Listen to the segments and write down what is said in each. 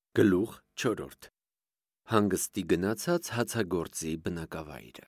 Գլուխ 4. Հանգստի գնացած հացագործի բնակավայրը։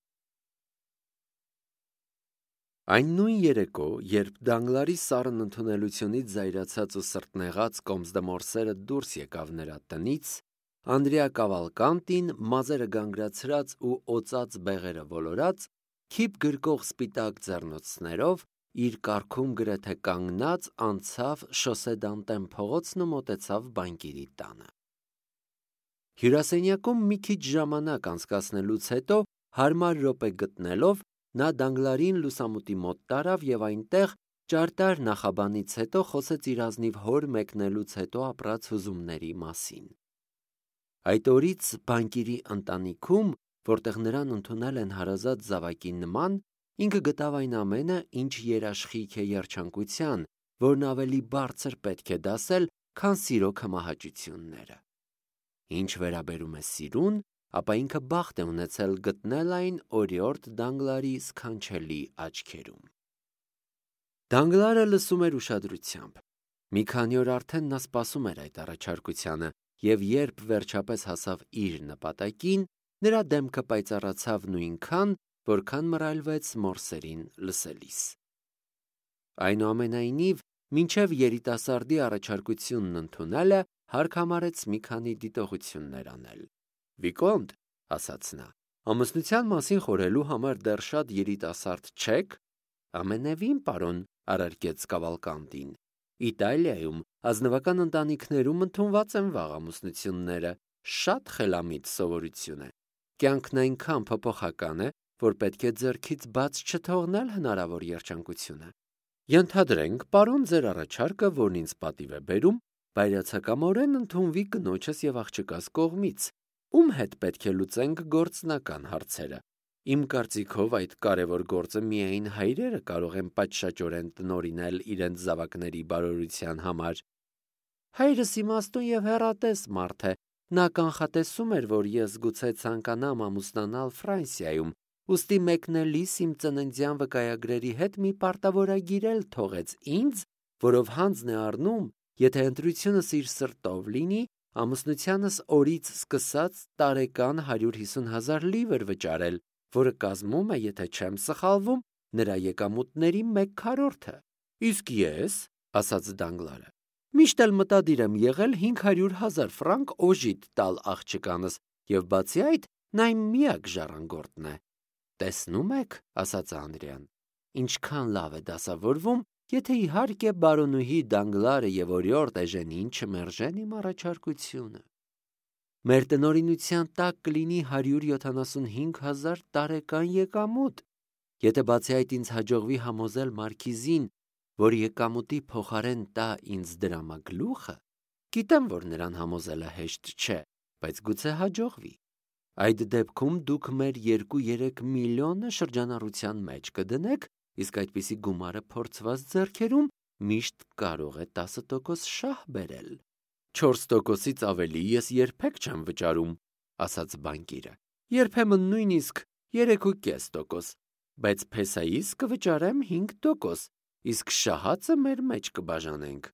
Այն նույն երեկո, երբ Դանգլարի սառն ընդունելությունից զայրացած ու սրտնեղած կոմսդմորսերը դուրս եկավ նրա տնից, Անդրեա Կավալկանտին մազերը գանգրացրած ու օծած բեղերը ոլորած, քիփ գրկող սպիտակ ձեռնոցներով իր կառքում գրեթե կանգնած անցավ Շոսե Դանտեն փողոցն ու մոտեցավ բանկիրի տանը։ Հյուրասենյակում մի քիչ ժամանակ անցկացնելուց հետո հարմար րոպե գտնելով նա Դանգլարին լուսամուտի մոտ տարավ և այնտեղ ճարտար նախաբանից հետո խոսեց իր ազնիվ հոր մեկնելուց հետո ապրած հուզումների մասին։ Այդ օրից բանկիրի ընտանիքում, որտեղ նրան ընդունել են հարազատ զավակի նման, ինքը գտավ այն ամենը, ինչ երաշխիք է երջանկության, որն ավելի բարձր պետք է դասել, քան սիրո քմահաճությունները։ Ինչ վերաբերում է սիրուն, ապա ինքը բախտ է ունեցել գտնել այն օրիորդ Դանգլարի սքանչելի աչքերում։ Դանգլարը լսում էր ուշադրությամբ։ Մի քանի օր արդեն նա սպասում էր այդ առաջարկությանը, և երբ վերջապես հասավ իր նպատակին, նրա դեմքը պայծառացավ նույնքան, որքան մռայլվեց մորսերին լսելիս։ Այնուամենայնիվ, մինչև երիտասարդի առաջարկությունն ընդունելը, հարկ համարեց մի քանի դիտողություններ անել։ «Վիկոնտ», ասաց նա, «ամուսնության մասին խորհելու համար դեռ շատ երիտասարդ չեք»։ «Ամենևին, պարոն», առարկեց Կավալկանտին, «Իտալիայում ազնվական ընտանիքներում ընդունված են վաղ ամուսնությունները, շատ խելամիտ սովորություն է։ Կյանքն այնքան փոփոխական է, որ պետք է ձեռքից բաց չթողնել հնարավոր երջանկությունը։ Ենթադրենք, պարոն, ձեր առաջարկը, որն ինձ պատիվ է բերում, բայրացակամորեն ընդունվի կնոջս և աղջկաս կողմից, ում հետ պետք է լուծենք գործնական հարցերը։ Իմ կարծիքով այդ կարևոր գործը միայն հայրերը կարող են պատշաճորեն տնօրինել իրենց զավակների բարօրության համար։ Հայրս իմաստուն և հեռատես մարդ է, նա կանխատեսում էր, որ ես գուցե ցանկանամ ամուսնանալ Ֆրանսիայում, ուստի մեկնելիս իմ ծննդյան վկայագրերի հետ մի պարտավորագիր էլ թողեց ինձ, որով հանձն է առնում, եթե ընտրությունս իր սրտով լինի, ամուսնությանս օրից սկսած տարեկան 150,000 լիվր վճարել, որը կազմում է, եթե չեմ սխալվում, նրա եկամուտների 1/4-ը։ Իսկ ես, ասաց Դանգլարը, միշտ էլ մտադիր եմ եղել 500,000 ֆրանկ օժիտ տալ աղջկանս, և բացի այդ, նա իմ միակ ժառանգորդն է։ Տեսնում եք, ասաց Անդրեան, ինչքան լավ է դասավորվում, եթե իհարկե բարոնուհի Դանգլարը և օրիորդ Էժենին չմերժեն իմ առաջարկությունը։ Մեր տնօրինության տակ կլինի 175,000 տարեկան եկամուտ։ Եթե բացի այդ ինձ հաջողվի համոզել մարքիզին, որ եկամուտի փոխարեն տա ինձ դրամագլուխը, գիտեմ, որ նրան համոզելը հեշտ չէ, բայց գուցե հաջողվի։ Այդ դեպքում դուք մեր 2-3 միլիոնը շրջանառության մեջ կդնեք, իսկ այդպիսի գումարը փորձված ձեռքերում միշտ կարող է 10% շահ բերել։ 4%-ից ավելի ես երբեք չեմ վճարում, ասաց բանկիրը, երբեմն նույնիսկ 3.5%, բայց փեսայիս կվճարեմ 5%, իսկ շահածը մեր մեջ կբաժանենք։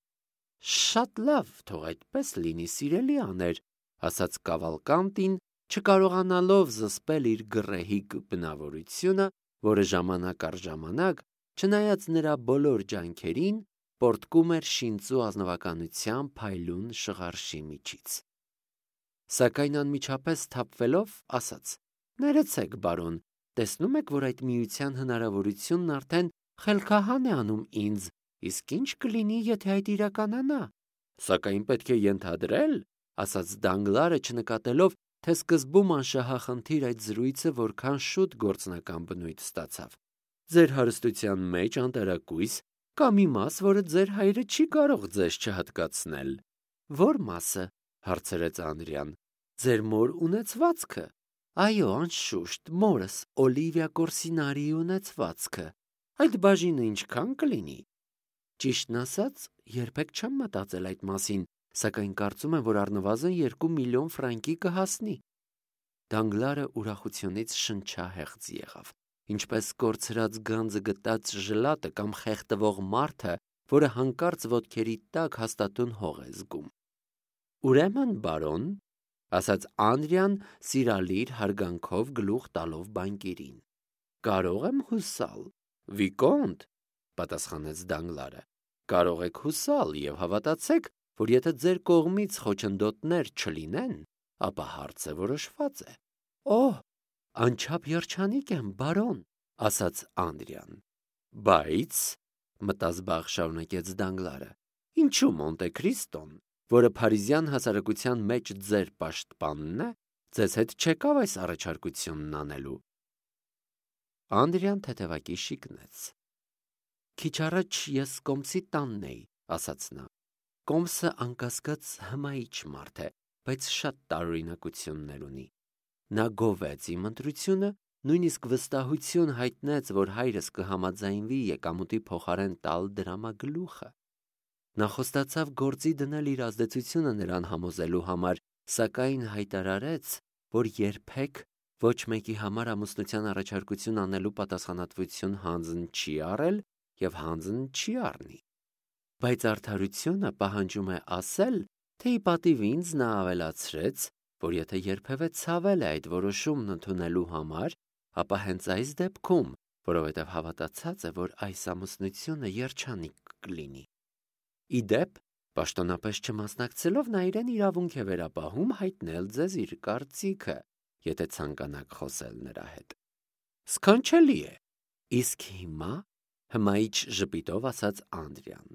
Շատ լավ, թող այդպես լինի, սիրելի աներ, ասաց Կավալկանտին, չկարողանալով զսպել իր գռեհիկ բնավորությունը, որը ժամանակ առ ժամանակ, չնայած նրա բոլոր ջանքերին, պոռթկում էր շինծու ազնվականության փայլուն շղարշի միջից։ Սակայն անմիջապես սթափվելով, ասաց. «Ներեցեք, բարոն, տեսնում եք, որ այդ միության հնարավորությունն արդեն խելքահան է անում ինձ, իսկ ինչ կլինի, եթե այդ իրականանա։ Սակայն պետք է ենթադրել, ասաց Դանգլարը, չնկատելով, թե սկզբում անշահախնդիր այդ զրույցը որքան շուտ գործնական բնույթ ստացավ. Ձեր հարստության մեջ անտարակույս կա մի մաս, որը ձեր հայրը չի կարող ձեզ չհատկացնել։ Ո՞ր մասը, հարցրեց Անդրեան, ձեր մոր ունեցվածքը։ Այո, անշուշտ, մորս, Օլիվիա Կորսինարիի ունեցվածքը։ Այդ բաժինը ինչքան կլինի։ Ճիշտն ասած, երբեք չեմ մտածել այդ մասին, սակայն կարծում եմ, որ առնվազն 2 միլիոն ֆրանկի կհասնի։ Դանգլարը ուրախությունից շնչահեղձ եղավ, ինչպես կորցրած գանձը գտած ժլատը կամ խեղդվող մարդը, որը հանկարծ ոտքերի տակ հաստատուն հող է զգում։ Ուրեմն, բարոն, ասաց Անդրիան սիրալիր հարգանքով գլուխ տալով բանկիրին։ Կարող եմ հուսալ։ Վիկոնտ, պատասխանեց Դանգլարը, կարող եք հուսալ եւ հավատացեք, որ եթե ձեր կողմից խոչընդոտներ չլինեն, ապա հարցը որոշված է։ Օհ, անչափ երջանիկ եմ, բարոն, ասաց Անդրիան։ Բայց, մտազբաղ շարունակեց Դանգլարը, ինչու Մոնտե Քրիստոն, որը փարիզյան հասարակության մեջ ձեր պաշտպանն է, ձեզ հետ չեկավ այս առաջարկությունն անելու։ Անդրիան թեթևակի շիկնեց։ Քիչ առաջ ես Կոմսի տանն էի, ասաց նա։ Կոմսը անկասկած հմայիչ մարդ է, բայց շատ տարօրինակություններ ունի։ Նա գովեց իմ ընտրությունը, նույնիսկ վստահություն հայտնեց, որ հայրս կհամաձայնվի եկամուտի փոխարեն տալ դրամագլուխը։ Նա խոստացավ գործի դնել իր ազդեցությունը նրան համոզելու համար, սակայն հայտարարեց, որ երբեք ոչ մեկի համար ամուսնության առաջարկություն անելու պատասխանատվություն հանձն չի առել եւ հանձն չի առնի։ Բայց արդարությունը պահանջում է ասել, թե ի պատիվ ինձ նա ավելացրեց, որ եթե երբևէ ցավել է այդ որոշումն ընդունելու համար, ապա հենց այս դեպքում, որովհետև հավատացած է, որ այս ամուսնությունը երջանիկ կլինի։ Ի դեպ, պաշտոնապես չմասնակցելով նա իրեն իրավունք է վերապահում հայտնել ձեզ իր կարծիքը, եթե ցանկանաք խոսել նրա հետ։ Սքանչելի է։ Իսկ հիմա հմայիչ ժպիտով ասաց Անդրիան։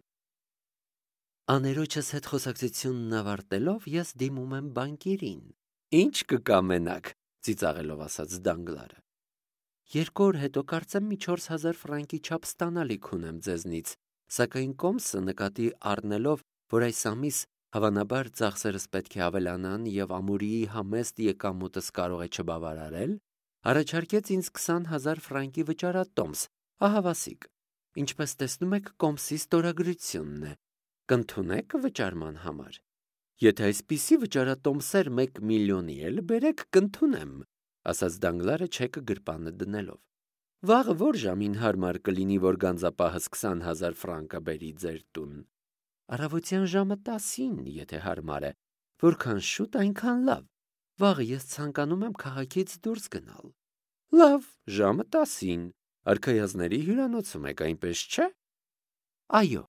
Աներոջս հետ խոսակցությունն ավարտելով ես դիմում եմ բանկիրին։ Ինչ կկամենաք, ծիծաղելով ասաց Դանգլարը։ 2 օր հետո կարծեմ մի 4000 ֆրանկի չափ ստանալիք ունեմ ձեզնից, սակայն Կոմսը նկատի առնելով, որ այս ամիս հավանաբար ծախսերս պետք է ավելանան եւ ամուրիի համեստ եկամուտս կարող է չբավարարել, առաջարկեց ինձ 20000 ֆրանկի վճարատոմս, ահավասիկ։ Ինչպես տեսնում եք, Կոմսի ստորագրությունն է։ Կընդունեք վճարման համար։ Եթե այսպիսի վճարատոմսեր 1 միլիոնի էլ բերեք, կընդունեմ, ասաց Դանգլարը չեկը գրպանը դնելով։ Վաղը որ ժամին հարմար կլինի, որ գանձապահս 20000 ֆրանկը բերի ձեր տուն։ Առավոտյան ժամը 10-ին, եթե հարմար է, որքան շուտ, այնքան լավ։ Վաղը ես ցանկանում եմ քաղաքից դուրս գնալ։ Լավ, ժամը 10-ին, արքայազների հյուրանոցում եք, այնպես չէ։ Այո։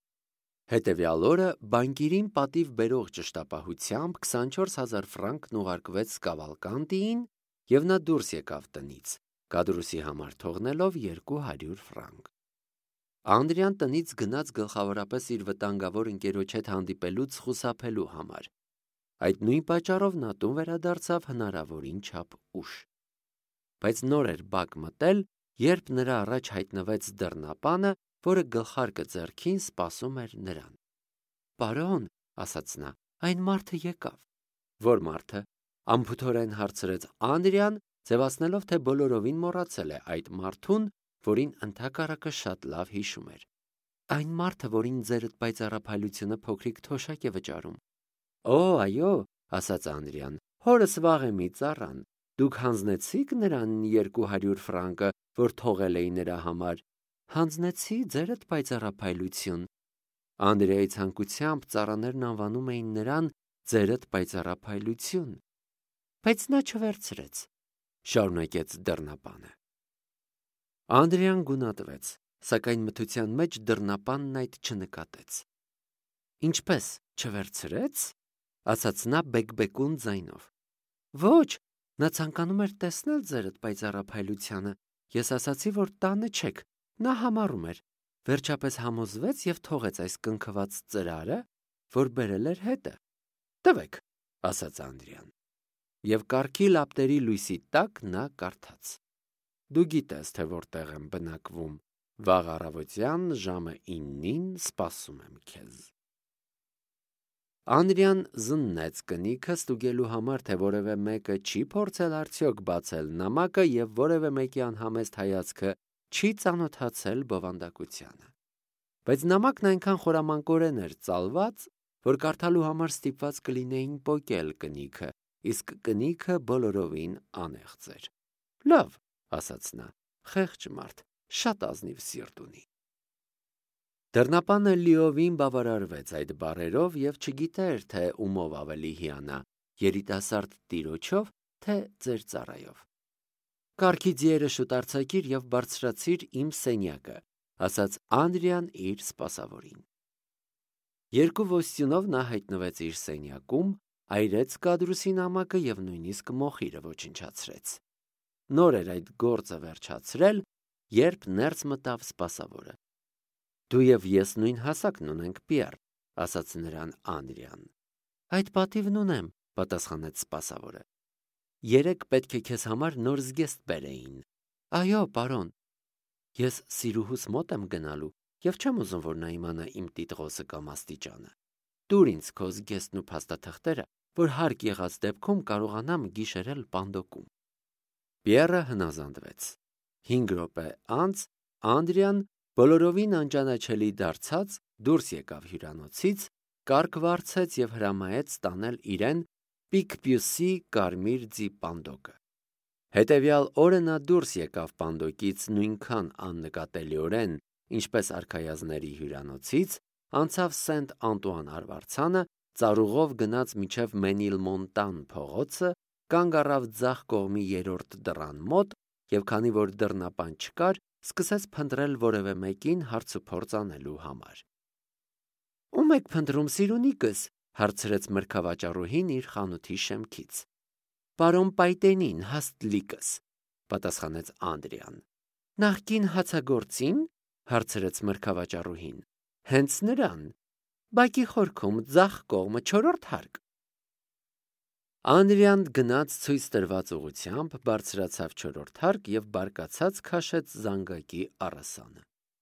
Հետևյալ օրը բանկիրին պատիվ բերող ճշտապահությամբ 24000 ֆրանկն ուղարկվեց Կավալկանտիին, եւ նա դուրս եկավ տնից, կադրուսի համար թողնելով 200 ֆրանկ։ Անդրիան տնից գնաց գլխավորապես իր վտանգավոր ընկերոջ հետ հանդիպելուց խուսափելու համար։ Այդ նույն պատճառով նա տուն վերադարձավ հնարավորին չափ ուշ։ Բայց նոր էր բակ մտել, երբ նրա առաջ հայտնվեց դռնապանը, որը գլխարկը ձեռքին սպասում էր նրան։ Բարոն, ասաց նա, այն մարդը եկավ։ Որ մարդը, անփութորեն հարցրեց Անդրիան, ձևացնելով, թե բոլորովին մոռացել է այդ մարդուն, որին ընդհակառակը շատ լավ հիշում էր։ Այն մարդը, որին ձերդ պայծառափայլությունը փոքրիկ թոշակ է վճարում։ Օ, այո, ասաց Անդրիան, հորս վաղեմի ծառան։ Դուք հանձնեցիք նրան 200 ֆրանկը, որ թողել էի նրա համար։ Հանձնեցի ձերդ պայծառափայլություն։ Անդրեայի ցանկությամբ ծառաներն անվանում էին նրան ձերդ պայծառափայլություն։ Բայց նա չվերցրեց, շարունակեց դռնապանը։ Անդրեան գունատվեց, սակայն մթության մեջ դռնապանն այդ չնկատեց։ Ինչպես չվերցրեց, ասաց նա բեկբեկուն ձայնով։ Ոչ, նա ցանկանում էր տեսնել ձերդ պայծառափայլությանը։ Ես ասացի, որ տանը չեք, նա համառում էր, վերջապես համոզվեց եւ թողեց այս կնքված ծրարը, որ բերել էր հետը։ Տվեք, ասաց Անդրիան։ Եվ կառքի լապտերի լույսի տակ նա կարդաց. Դու գիտես, թե որտեղ եմ բնակվում, վաղ առավոտյան ժամը 9-ին սպասում եմ քեզ։ Անդրիան զննեց կնիքը ստուգելու համար, թե որևէ մեկը չի փորձել արդյոք բացել նամակը եւ որևէ մեկի անհամեստ հայացքը չի ծանոթացել բովանդակությանը։ Բայց նամակն այնքան խորամանկորեն էր ծալված, որ կարդալու համար ստիպված կլինեին պոկել կնիքը, իսկ կնիքը բոլորովին անեղծ էր։ Լավ, ասաց նա, խեղճ մարդ, շատ ազնիվ սիրտ ունի։ Դռնապանը լիովին բավարարվեց այդ բառերով և չգիտեր, թե ումով ավելի հիանա, երիտասարդ տիրոջով, թե ձեր ծառայով։ «Կառքի ձիերը շուտ արձակիր և բարձրացիր իմ սենյակը», ասաց Անդրիան իր սպասավորին։ Երկու ոստյունով նա հայտնվեց իր սենյակում, այրեց Կադրուսի նամակը և նույնիսկ մոխիրը ոչնչացրեց։ Նոր էր այդ գործը վերջացրել, երբ ներս մտավ սպասավորը։ «Դու և ես նույն հասակն ունենք, Պիեռ», ասաց նրան Անդրիան։ «Այդ պատիվն ունեմ», պատասխանեց սպասավորը։ «Երեկ պետք է քեզ համար նոր զգեստ բերեին»։ «Այո, պարոն»։ «Ես սիրուհուս մոտ եմ գնալու և չեմ ուզում, որ նա իմանա իմ տիտղոսը կամ աստիճանը։ Տուր ինձ քո զգեստն ու փաստաթղթերը, որ հարկ եղած դեպքում կարողանամ գիշերել պանդոկում»։ Պիեռը հնազանդվեց։ 5 րոպե անց Անդրիան, բոլորովին անճանաչելի դարձած, դուրս եկավ հյուրանոցից, կառք վարձեց և հրամայեց տանել իրեն Պիկպյուսի կարմիր ձի պանդոկը։ Հետևյալ օրը նա դուրս եկավ պանդոկից նույնքան աննկատելիորեն, ինչպես արքայազնների հյուրանոցից, անցավ Սենտ Անտուան արվարձանը, ծառուղով գնաց մինչև Մենիլմոնտան փողոցը, կանգ առավ ձախ կողմի 3-րդ դռան մոտ և քանի որ դռնապան չկար, սկսեց փնտրել որևէ մեկին հարցուփորձ անելու համար։ «Ո՞ւմ եք փնտրում, սիրունիկս», հարցրեց մրգավաճառուհին իր խանութի շեմքից։ «Պարոն Պայտենին, հաստլիկս», պատասխանեց Անդրիան։ «Նախկին հացագործի՞ն», հարցրեց մրգավաճառուհին։ «Հենց նրան։ Բակի խորքում ձախ կողմը 4-րդ հարկ»։ Անդրիան գնաց ցույց տրված ուղղությամբ, բարձրացավ 4-րդ հարկ և բարկացած քաշեց զանգակի առասանը։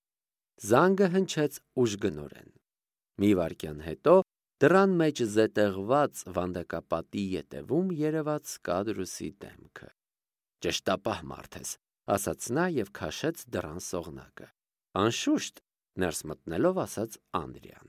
Զանգը հնչեց ուժգնորեն։ Մի վայրկյան հետո դռան մեջ զետեղված վանդակապատի ետևում երևաց Կադրուսի դեմքը։ «Ճշտապահ մարդ ես», ասաց նա և քաշեց դռան սողնակը։ «Անշուշտ», ներս մտնելով ասաց Անդրիան։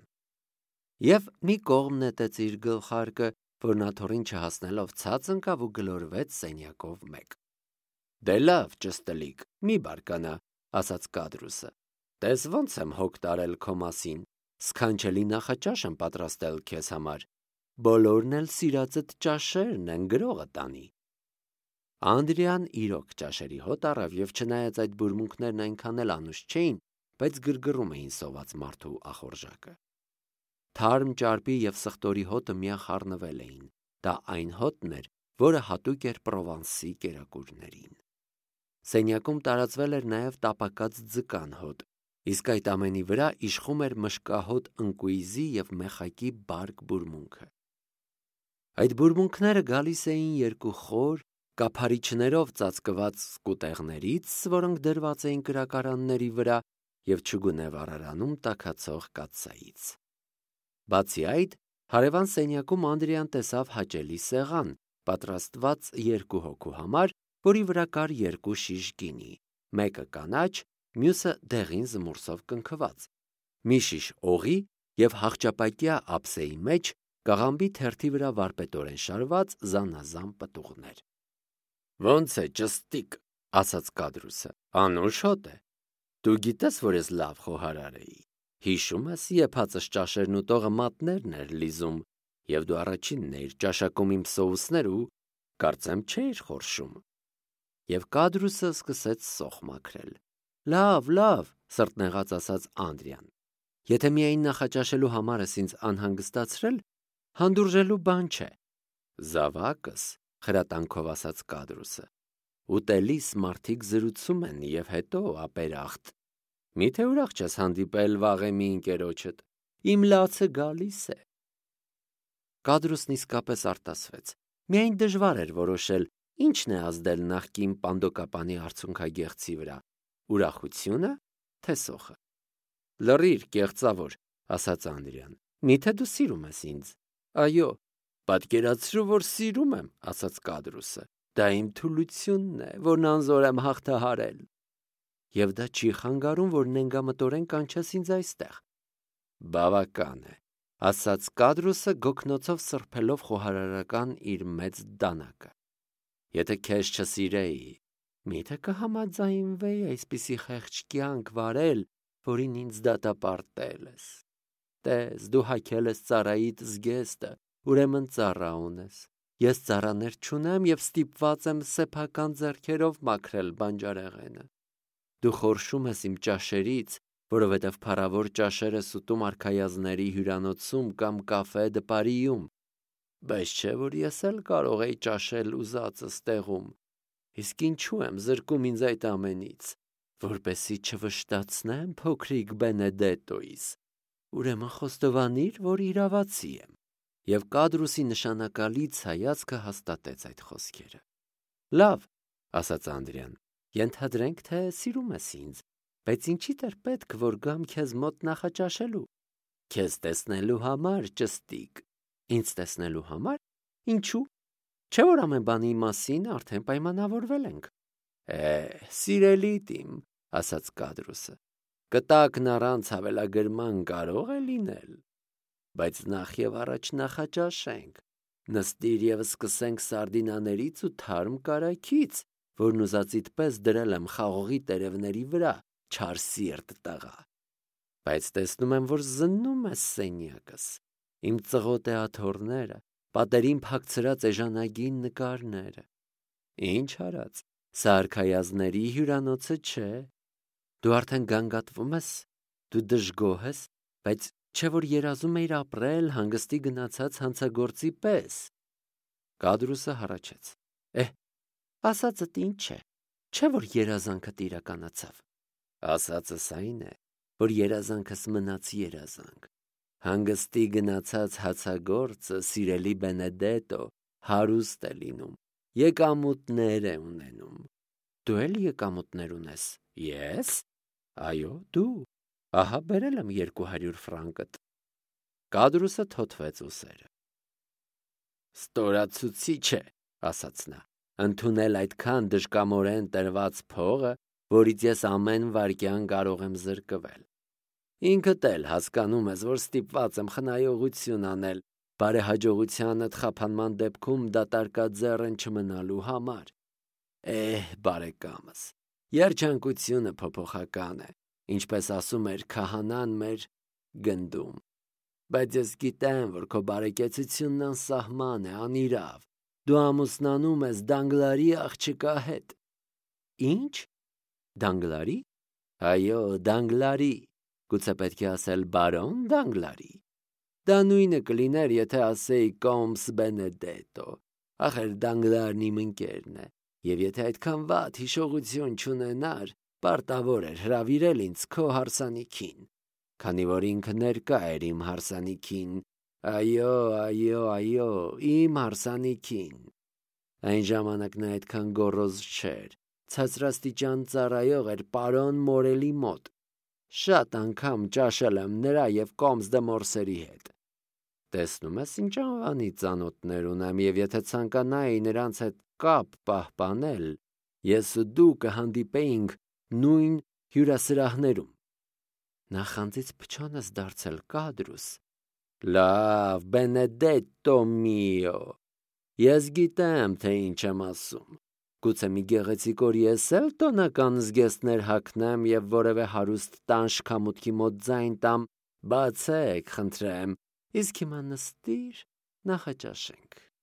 Եվ մի կողմ նետեց իր գլխարկը, որն աթոռին չհասնելով ցած ընկավ ու գլորվեց սենյակով մեկ։ «Դե լավ, ճստլիկ, մի բարկանա», ասաց Կադրուսը։ «Տես ոնց եմ հոգ տարել քո մասին, սքանչելի նախաճաշ եմ պատրաստել քեզ համար։ Բոլորն էլ սիրածդ ճաշերն են, գրողը տանի»։ Անդրիան իրոք ճաշերի հոտ առավ և չնայած այդ բուրմունքներն այնքան էլ անուշ չէին, բայց գրգռում էին սոված մարդու ախորժակը։ Թարմ ճարպի և սխտորի հոտը միախառնվել էին։ Դա այն հոտն էր, որը հատուկ էր Պրովանսի կերակուրներին։ Սենյակում տարածվել էր նաև տապակած ձկան հոտ, իսկ այդ ամենի վրա իշխում էր մշկահոտ ընկույզի և մեխակի բարք բուրմունքը։ Այդ բուրմունքները գալիս էին երկու խոր, կափարիչներով ծածկված սկուտեղներից, որոնք դրված էին կրակարանների վրա և չգունե վառարանում տաքացող կաթսայից։ Բացի այդ, հարևան սենյակում Անդրիան տեսավ հաճելի սեղան, պատրաստված 2 հոգու համար, որի վրա կար 2 շիշ գինի, մեկը կանաչ, մյուսը դեղին զմուրսով կնքված, մի շիշ օղի և հախճապակյա ափսեի մեջ կաղամբի թերթի վրա վարպետորեն շարված զանազան պտուղներ։ «Ոնց է, ճստիկ», ասաց Կադրուսը, «անուշ հոտ է։ Դու գիտես, որ ես լավ խոհարար էի։ Հիշում ես, եփածս ճաշերն ուտողը մատներն էր լիզում, և դու առաջինն էիր ճաշակում իմ սոուսներ ու կարծեմ չէիր խորշում»։ Եվ Կադրուսը սկսեց սոխ մաքրել։ «Լավ, լավ», սրտնեղած ասաց Անդրիան։ «Եթե միայն նախաճաշելու համար ես ինձ անհանգստացրել, հանդուրժելու բան չէ»։ «Զավակս», խրատանքով ասաց Կադրուսը, «ուտելիս մարդիկ զրուցում են և հետո ապերախտ։ Միթե ուրախ չես հանդիպել վաղեմի ընկերոջդ։ Իմ լացը գալիս է»։ Կադրուսն իսկապես արտասվեց։ Միայն դժվար էր որոշել, ինչն է ազդել նախկին պանդոկապանի արցունքագեղձի վրա՝ ուրախությունը, թե սոխը։ «Լռիր, կեղծավոր», ասաց Անդրիան։ «Միթե դու սիրում ես ինձ»։ «Այո, պատկերացրու, որ սիրում եմ», ասաց Կադրուսը։ «Դա իմ թուլությունն է, որն անզոր եմ հաղթահարել»։ «Եվ դա չի խանգարում, որ նենգամտորեն կանչես ինձ այստեղ»։ «Բավական է», ասաց Կադրուսը, գոգնոցով սրբելով խոհարարական իր մեծ դանակը։ «Եթե քեզ չսիրեի, միթե կհամաձայնվեի այսպիսի խեղճ կյանք վարել որին ինձ դատապարտել ես։ Տես, դու հագել ես ծառայիդ զգեստը, ուրեմն ծառա ունես։ Ես ծառաներ չունեմ և ստիպված եմ սեփական ձեռքերով մաքրել բանջարեղենը։ Դու խորշում ես իմ ճաշերից, որովհետև փառավոր ճաշեր ես ուտում արքայազների հյուրանոցում կամ կաֆե դպարիում, բայց չէ որ ես էլ կարող էի ճաշել ուզածս տեղում։ Իսկ ինչու եմ զրկում ինձ այդ ամենից, որպեսզի չվշտացնեմ փոքրիկ Բենեդետոյիս։ Ուրեմն խոստովանիր, որ իրավացի եմ։ Եվ Կադրուսի նշանակալից հայացքը հաստատեց այդ խոսքերը։ Լավ, ասաց Անդրեան, ենթադրենք, թե սիրում ես ինձ, բայց ինչի՞դ էր պետք, որ գամ քեզ մոտ նախաճաշելու։ Քեզ տեսնելու համար, ճստիկ։ Ինձ տեսնելու համար։ Ինչու՞։ Չէ՞ որ ամեն բանի մասին արդեն պայմանավորվել ենք։ Սիրելիդ իմ, ասաց Կադրուսը, կտակն առանց հավելագրման կարող է լինել։ Բայց նախ եւ առաջ նախաճաշենք, նստիր եւ սկսենք սարդինաներից ու թարմ կարագից, որն ուզածիդ պես դրել եմ խաղողի տերևների վրա, չար սիրտ տղա։ Բայց տեսնում եմ, որ զննում ես սենյակս, իմ ծղոտե աթոռները, պատերին փակցրած էժանագին նկարները։ Ինչ արած, սա արքայազների հյուրանոցը չէ։ Դու արդեն գանգատվում ես, դու դժգոհ ես, բայց չէ որ երազում էիր ապրել հանգստի գնացած հանցագործի պես։ Կադրուսը հառաչեց։ Ասածդ ինչ է, չէ որ երազանքդ իրականացավ։ Ասածս այն է, որ երազանքս մնաց երազանք։ Հանգստի գնացած հացագործը, սիրելի Բենեդետո, հարուստ է լինում, եկամուտներ է ունենում։ Դու էլ եկամուտներ ունես։ Ես։ Այո, դու։ Ահա բերել եմ 200 ֆրանկդ։ Կադրուսը թոթվեց ուսերը։ Ստորացուցիչ է, ասաց նա, ընդունել այդքան դժկամորեն տրված փողը, որից ես ամեն վայրկյան կարող եմ զրկվել։ Ինքդ էլ հասկանում ես, որ ստիպված եմ խնայողություն անել բարեհաջողությանդ խափանման դեպքում դատարկաձեռն չմնալու համար։ Բարեկամս, երջանկությունը փոփոխական է, ինչպես ասում էր քահանան մեր գնդում։ Բայց ես գիտեմ, որ քո բարեկեցությունն անսահման է, անիրավ։ Դու ամուսնանում ես Դանգլարի աղջկա հետ։ Ինչ։ Դանգլարի։ Այո, Դանգլարի, գուցե պետք է ասել բարոն Դանգլարի։ Դա նույնը կլիներ, եթե ասեի Կոմս Բենեդետո։ Ախր Դանգլարն իմ ընկերն է, և եթե այդքան վատ հիշողություն չունենար, պարտավոր էր հրավիրել ինձ քո հարսանիքին, քանի որ ինքը ներկա էր իմ հարսանիքին։ Այո, իմ հարսանիքին։ Այն ժամանակ նա այդքան գոռոզ չէր, ցածրաստիճան ծառայող էր պարոն Մորելի մոտ։ Շատ անգամ ճաշել եմ նրա և Կոմս դե Մորսերի հետ։ Տեսնում ես ինչ անվանի ծանոթներ ունեմ, և եթե ցանկանայի նրանց հետ կապ պահպանել, ես ու դու կհանդիպեինք նույն հյուրասրահներում։ Նախանձից փչոն ես դարձել, Կադրուս։ Լավ, Բենեդետո միո։ Ես գիտեմ, թե ինչ եմ ասում։ Գուցե մի գեղեցիկ օր ես էլ տոնական զգեստներ հագնեմ և որևէ հարուստ տան շքամուտքի մոտ ձայն տամ, բացեք, խնդրեմ, իսկ հիմա նստիր, նախաճաշենք։